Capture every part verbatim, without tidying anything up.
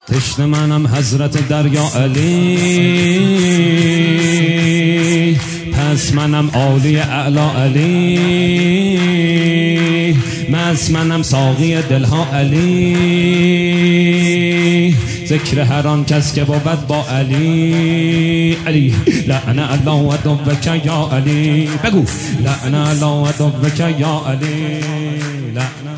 تشنه منم حضرت دریا علی، پس منم عالی اعلا علی، مس منم ساقی دلها علی، ذکر هر آن کس که بود با علی. علی لعن الله و دوک یا علی، بگو لعن الله و دوک یا علی، لعن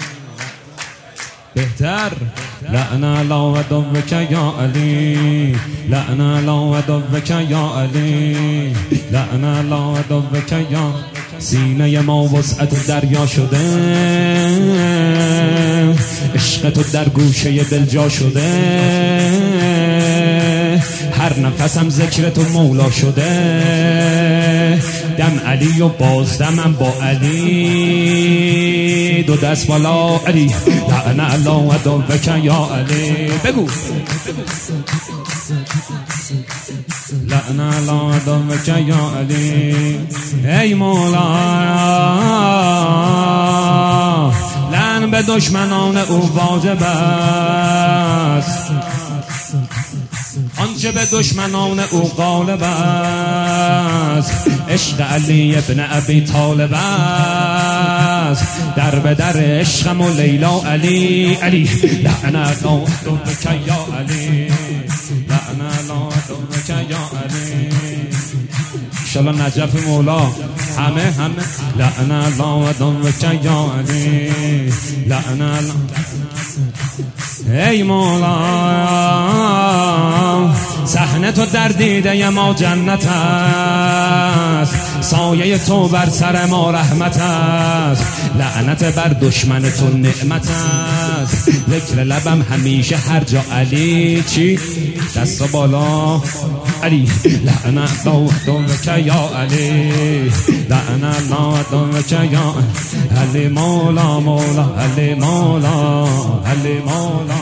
بهتر لعن الله و دوک یا علی، لعن الله و دوک یا علی، لعن الله و دوک یا. سینه ما وسعت دریا شده، عشق تو در گوشه دل جا شده، هر نفسم ذکر تو مولا شده، دم علی و باز دمم با علی، دو دست بالا علی، لعن الله و دوک یا علی، بگو لعن الله و دوک یا علی. ای مولا لعن به دشمنان او واجب است، آنچه به دشمنان او غالب است، عشق علی ابن ابی طالب است، در به در عشقم و لیلا علی. علی لعن الله و دوک یا علی، لعن الله و دوک یا علی. انشالله نجف مولا همه همه لعن الله و دوک یا علی، لعن الله. ای مولا صحنه تو در دیده ما جنت است، سایه تو بر سر ما رحمت است، لعنت بر دشمن تو نعمت است، ذکر لبم همیشه هر جا علی. چی؟ دستا بالا علی، لعن الله و دوک یا علی، لعن الله و دوک یا علی، مولا مولا علی مولا علی مولا.